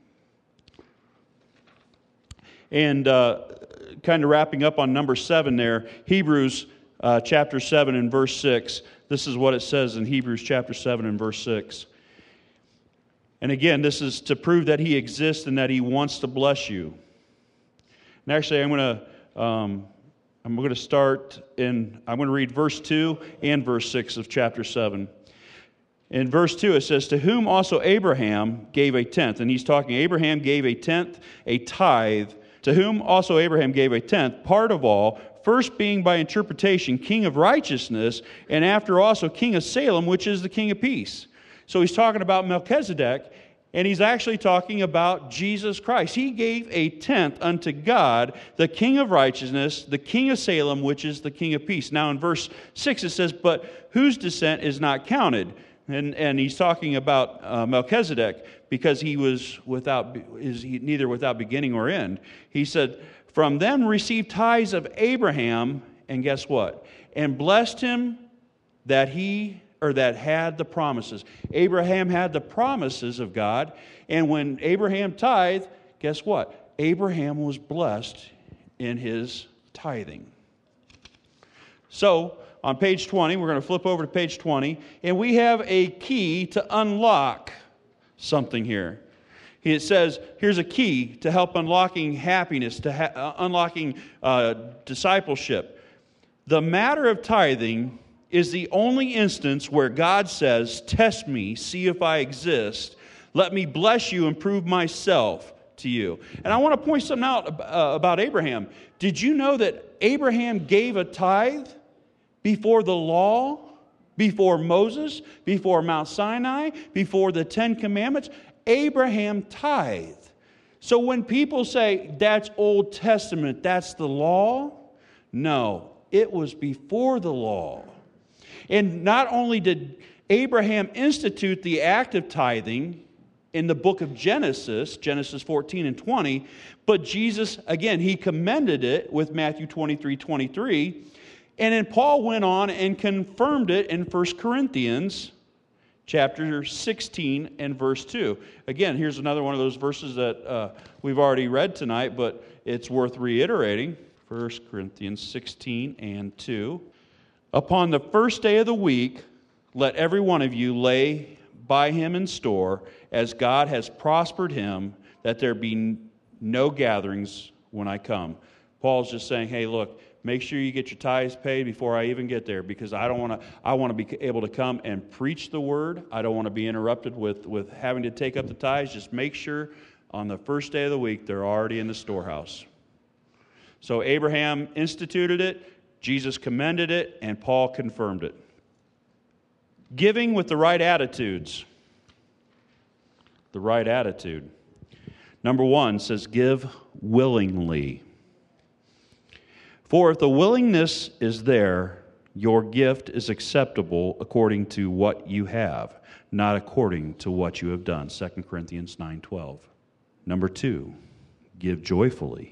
And uh, kind of wrapping up on number seven there, Hebrews uh, chapter seven and verse six. This is what it says in Hebrews chapter seven and verse six. And again, this is to prove that He exists and that He wants to bless you. And actually, I'm going to um, I'm going to start in. I'm going to read verse two and verse six of chapter seven. In verse two, it says, "To whom also Abraham gave a tenth," and he's talking. Abraham gave a tenth, a tithe. To whom also Abraham gave a tenth, part of all, first being by interpretation king of righteousness, and after also king of Salem, which is the king of peace. So he's talking about Melchizedek, and he's actually talking about Jesus Christ. He gave a tenth unto God, the king of righteousness, the king of Salem, which is the king of peace. Now in verse six it says, but whose descent is not counted? And, and he's talking about uh, Melchizedek, because he was without is neither without beginning or end. He said, from them received tithes of Abraham, and guess what? And blessed him that he or that had the promises. Abraham had the promises of God, and when Abraham tithed, guess what? Abraham was blessed in his tithing. So, on page twenty, we're going to flip over to page twenty, and we have a key to unlock something here. It says, here's a key to help unlocking happiness, to ha- uh, unlocking uh, discipleship. The matter of tithing is the only instance where God says, test me, see if I exist. Let me bless you and prove myself to you. And I want to point something out uh, about Abraham. Did you know that Abraham gave a tithe before the law, before Moses, before Mount Sinai, before the Ten Commandments? Abraham tithed. So when people say that's Old Testament, that's the law, no, it was before the law. And not only did Abraham institute the act of tithing in the book of Genesis, Genesis fourteen and twenty, but Jesus, again, he commended it with Matthew twenty-three twenty-three. And then Paul went on and confirmed it in First Corinthians chapter sixteen and verse two. Again, here's another one of those verses that uh, we've already read tonight, but it's worth reiterating. First Corinthians sixteen and two. Upon the first day of the week, let every one of you lay by him in store, as God has prospered him, that there be no gatherings when I come. Paul's just saying, hey, look, make sure you get your tithes paid before I even get there, because I don't want to. I want to be able to come and preach the word. I don't want to be interrupted with, with having to take up the tithes. Just make sure on the first day of the week they're already in the storehouse. So Abraham instituted it, Jesus commended it, and Paul confirmed it. Giving with the right attitudes. The right attitude. Number one says, give willingly. For if the willingness is there, your gift is acceptable according to what you have, not according to what you have done. Second Corinthians nine twelve. Number two, give joyfully.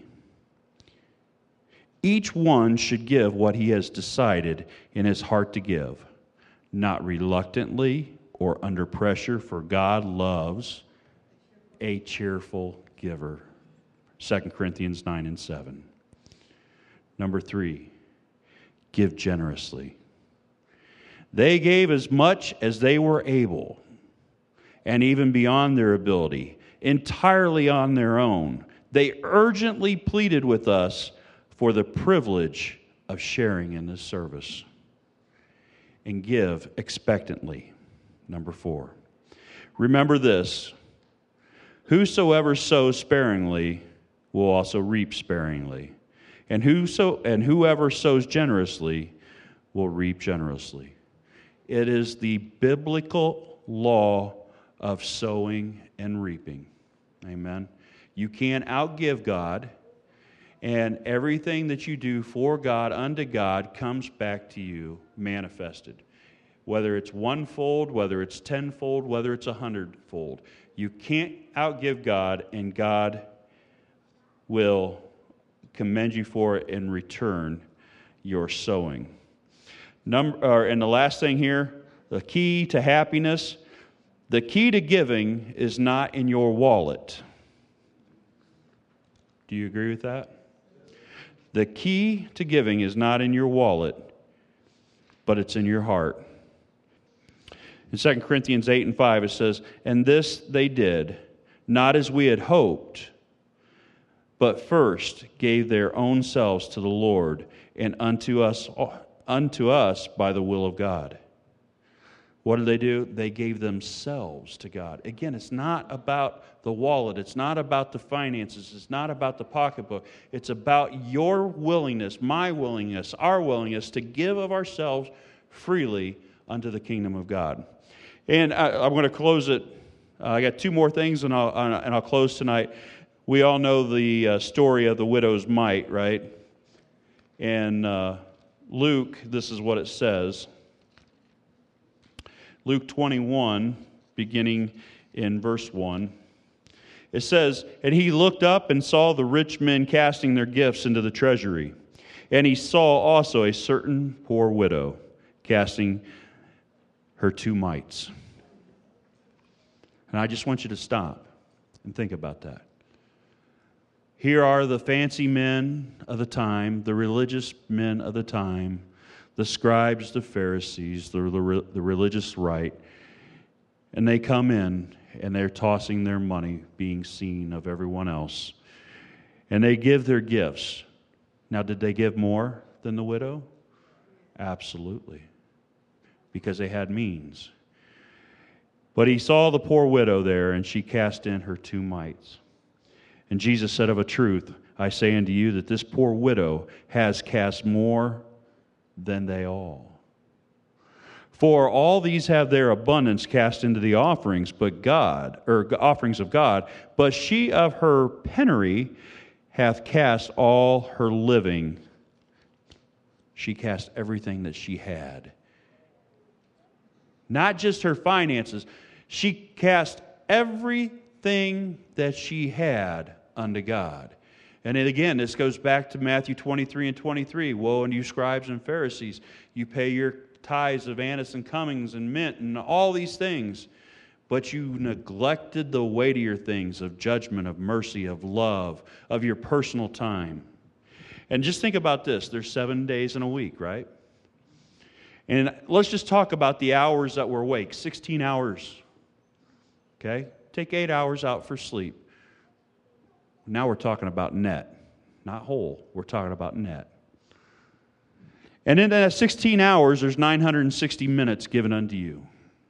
Each one should give what he has decided in his heart to give, not reluctantly or under pressure, for God loves a cheerful giver. Second Corinthians nine and seven. Number three, give generously. They gave as much as they were able, and even beyond their ability, entirely on their own. They urgently pleaded with us for the privilege of sharing in this service. And give expectantly. Number four, remember this: whosoever sows sparingly will also reap sparingly. And whoso and whoever sows generously will reap generously. It is the biblical law of sowing and reaping. Amen. You can't outgive God, and everything that you do for God, unto God, comes back to you manifested. Whether it's one-fold, whether it's tenfold, whether it's a hundredfold. You can't outgive God, and God will commend you for it in return your sowing. Number, or, and the last thing here, the key to happiness, the key to giving is not in your wallet. Do you agree with that? The key to giving is not in your wallet, but it's in your heart. In Second Corinthians eight and five it says, and this they did, not as we had hoped, but first gave their own selves to the Lord, and unto us, unto us by the will of God. What did they do? They gave themselves to God. Again, it's not about the wallet. It's not about the finances. It's not about the pocketbook. It's about your willingness, my willingness, our willingness to give of ourselves freely unto the kingdom of God. And I, I'm going to close it. Uh, I got two more things, and I'll, and I'll close tonight. We all know the uh, story of the widow's mite, right? And uh, Luke, this is what it says. Luke twenty-one, beginning in verse one. It says, and he looked up and saw the rich men casting their gifts into the treasury. And he saw also a certain poor widow casting her two mites. And I just want you to stop and think about that. Here are the fancy men of the time, the religious men of the time, the scribes, the Pharisees, the, the, the religious right, and they come in and they're tossing their money, being seen of everyone else. And they give their gifts. Now, did they give more than the widow? Absolutely. Because they had means. But he saw the poor widow there, and she cast in her two mites. And Jesus said, of a truth, I say unto you that this poor widow has cast more than they all. For all these have their abundance cast into the offerings, but God, or offerings of God, but she of her penury hath cast all her living. She cast everything that she had. Not just her finances. She cast everything that she had unto God. And then again, this goes back to Matthew twenty-three and twenty-three. Woe unto you, scribes and Pharisees. You pay your tithes of anise and cummings and mint and all these things, but you neglected the weightier things of judgment, of mercy, of love, of your personal time. And just think about this. There's seven days in a week, right? And let's just talk about the hours that we're awake. sixteen hours. Okay? Take eight hours out for sleep. Now we're talking about net. Not whole. We're talking about net. And in that sixteen hours, there's nine hundred sixty minutes given unto you.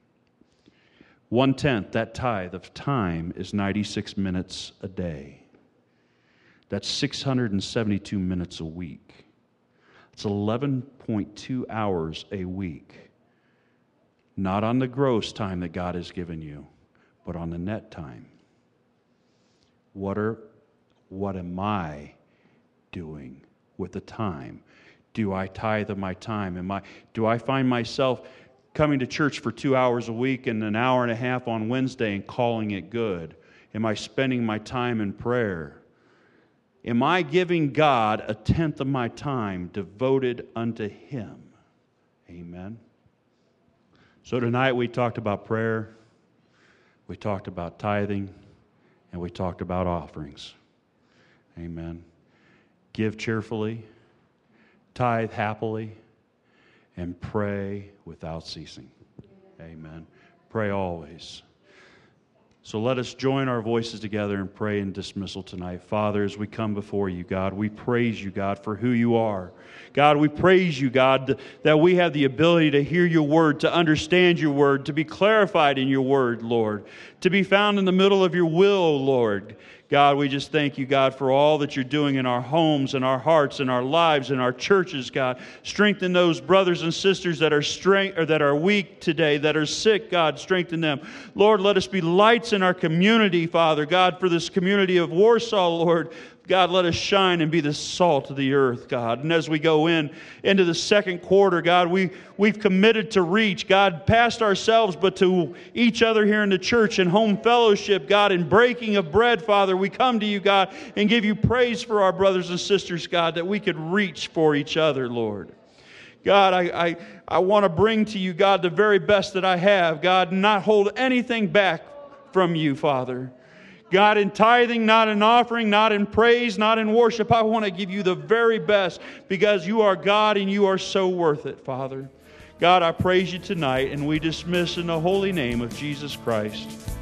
One-tenth, that tithe of time, is ninety-six minutes a day. That's six hundred seventy-two minutes a week. It's eleven point two hours a week. Not on the gross time that God has given you, but on the net time. What are, what am I doing with the time? Do I tithe of my time? Am I, do I find myself coming to church for two hours a week and an hour and a half on Wednesday and calling it good? Am I spending my time in prayer? Am I giving God a tenth of my time devoted unto Him? Amen. So tonight we talked about prayer, we talked about tithing, and we talked about offerings. Amen. Give cheerfully, tithe happily, and pray without ceasing. Amen. Pray always. So let us join our voices together and pray in dismissal tonight. Father, as we come before you, God, we praise you, God, for who you are. God, we praise you, God, that we have the ability to hear your word, to understand your word, to be clarified in your word, Lord, to be found in the middle of your will, Lord. God, we just thank you, God, for all that you're doing in our homes, in our hearts, in our lives, in our churches, God. Strengthen those brothers and sisters that are strength or that are weak today, that are sick, God, strengthen them. Lord, let us be lights in our community, Father, God, for this community of Warsaw, Lord. God, let us shine and be the salt of the earth, God. And as we go in into the second quarter, God, we, we've committed to reach, God, past ourselves, but to each other here in the church and home fellowship, God, in breaking of bread, Father. We come to you, God, and give you praise for our brothers and sisters, God, that we could reach for each other, Lord. God, I, I, I want to bring to you, God, the very best that I have, God, and not hold anything back from you, Father. God, in tithing, not in offering, not in praise, not in worship, I want to give you the very best because you are God and you are so worth it, Father. God, I praise you tonight and we dismiss in the holy name of Jesus Christ.